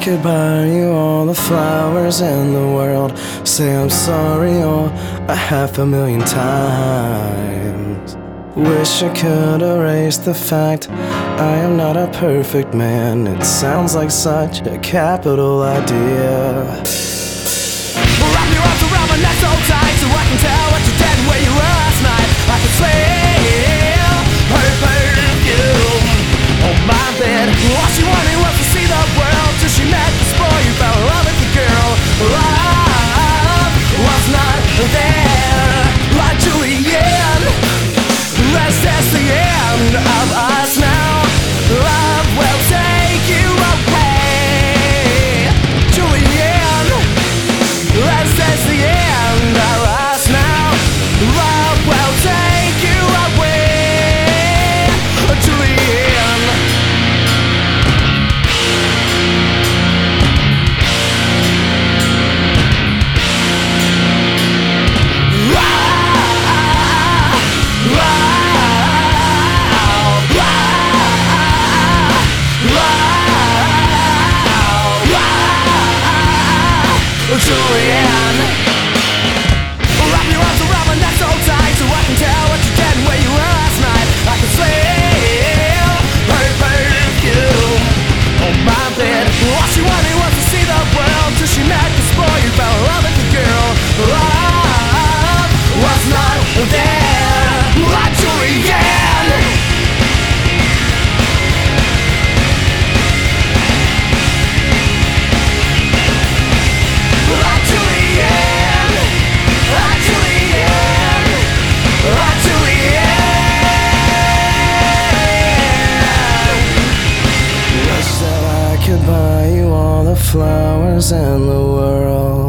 could buy you all the flowers in the world, say I'm sorry oh 500,000 times. Wish I could erase the fact I am not a perfect man. It sounds like such a capital idea. Wrap your arms around my neck so tight so I can tell what you did and where you were last night. I can smell her perfume on my bed. All she wanted was to see the world till she met this boy who fell in love with the girl. Love was not there like Julianne. That's the end of us now. Love will take you away, Julianne. That's the end of us now. Love will take you away, Julianne. Julianne, wrap your arms around my neck so tight so I can tell what you did and where you were last night. I can smell her perfume on my bed. All she wanted was to see the world till she met this boy who fell in love with the girl. Love was not there like Julianne. Wish that I could buy you all the flowers in the world.